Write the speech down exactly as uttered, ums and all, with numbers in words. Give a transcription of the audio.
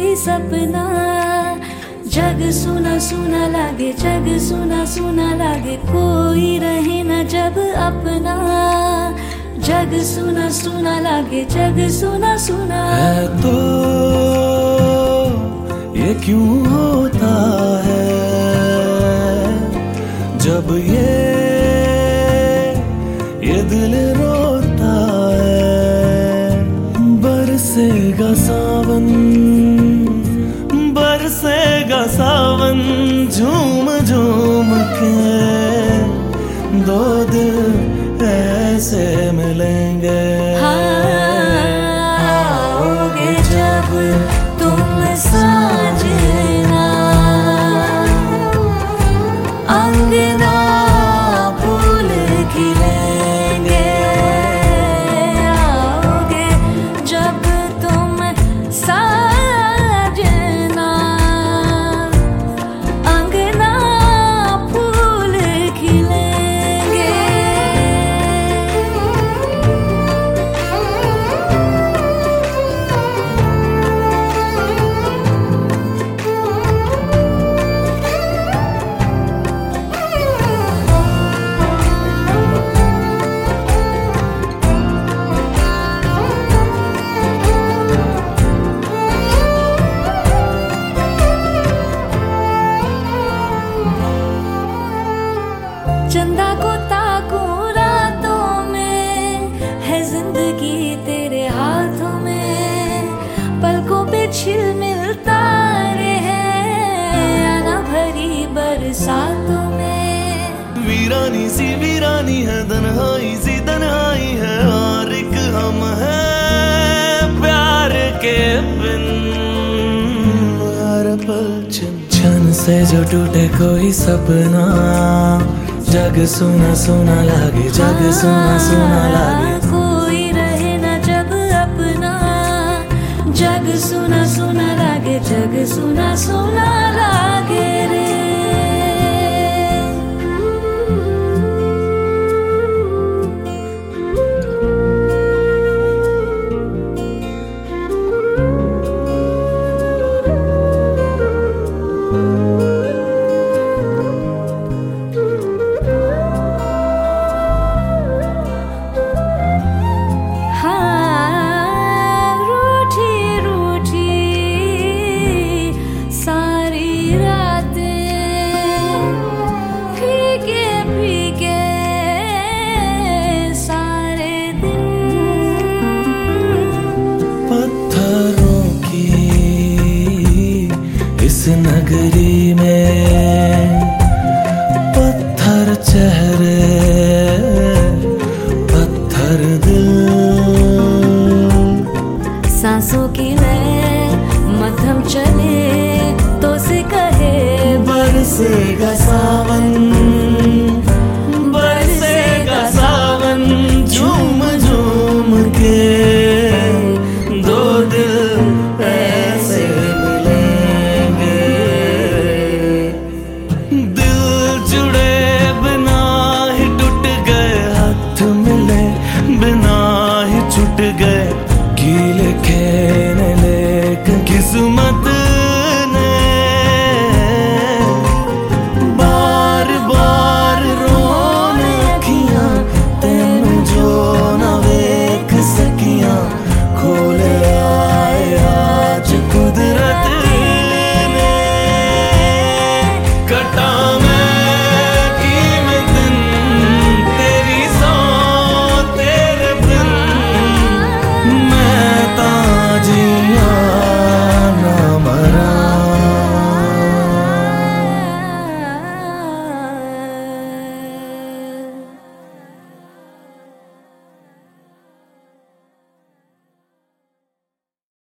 कोई सपना। जग सुना सुना लागे, जग सुना सुना लागे, कोई रहे न जब अपना। जग सुना सुना लागे, जग सुना सुना है तो ये क्यों होता है जब ये ये दिल रोता है। बरसेगा सावन, बरसेगा सावन, झूम झूम के दो दिल ऐसे मिलेंगे। आओगे जब तुम साजना, अंगना फूल खिलेंगे। आओगे जब तुम साजना, अंगना फूल खिलेंगे। चंदा को ताकूं रातों में, है जिंदगी तेरे हाथों में। पलकों पे छिलमिल तारे हैं, आना भरी बरसातों में। वीरानी सी वीरानी है, तन्हाई सी तन्हाई है, और एक हम हैं प्यार के बिन। हर पल छन छन से जो टूटे कोई सपना, जग सुना सुना लागे, जग सुना सुना लागे। कोई रहे न जब अपना। जग सुना सुना लागे, जग सुना सुना लागे रे। इस नगरी में पत्थर चेहरे